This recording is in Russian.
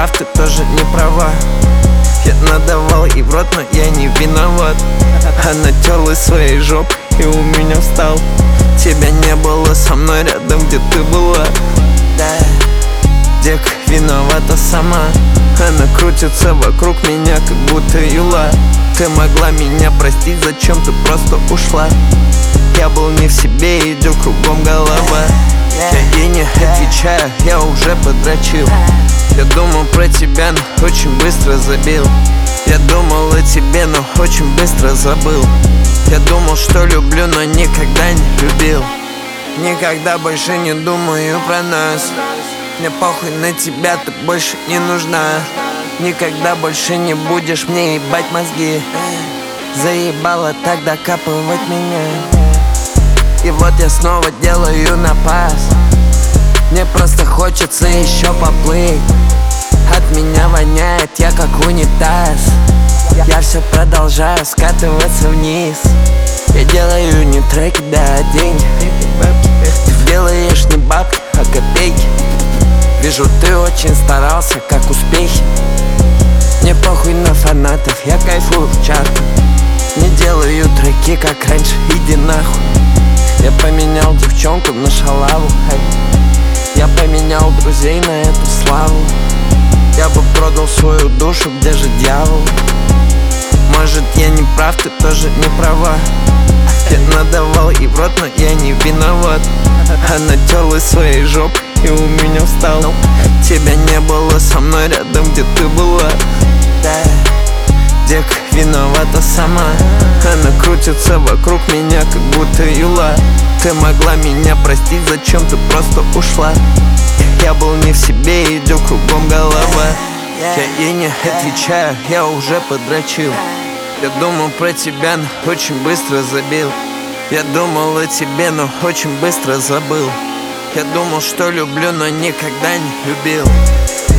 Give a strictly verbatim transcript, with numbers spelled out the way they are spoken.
прав, ты тоже не права. Я надавал ей в рот, но я не виноват. Она терлась своей жопой и у меня встал. Тебя не было со мной рядом, где ты была. Да, дека виновата сама. Она крутится вокруг меня, как будто юла. Ты могла меня простить, зачем ты просто ушла? Я был не в себе, идет кругом голова. Я ей не отвечаю, я уже подрочил. Я думал про тебя, но очень быстро забил. Я думал о тебе, но очень быстро забыл. Я думал, что люблю, но никогда не любил. Никогда больше не думаю про нас. Мне похуй на тебя, ты больше не нужна. Никогда больше не будешь мне ебать мозги. Заебала так докапывать меня. И вот я снова делаю на пас. Мне просто хочется еще поплыть. От меня воняет, я как унитаз. Я все продолжаю скатываться вниз. Я делаю не треки, да деньги. Ты делаешь не бабки, а копейки. Вижу, ты очень старался, как успехи. Мне похуй на фанатов, я кайфую в чатах. Не делаю треки, как раньше, иди нахуй. Я поменял девчонку на шалаву. Я поменял друзей на эту славу. Я бы продал свою душу, где же дьявол? Может, я не прав, ты тоже не права. Я надавал ей в рот, но я не виноват. Она терлась своей жопой и у меня встал. Тебя не было со мной рядом, где ты была. Да, дека виновата сама. Она крутится вокруг меня, как будто юла. Ты могла меня простить, зачем ты просто ушла? Я был не в себе, идет кругом голова. Я ей не отвечаю, я уже подрочил. Я думал про тебя, но очень быстро забил. Я думал о тебе, но очень быстро забыл. Я думал, что люблю, но никогда не любил.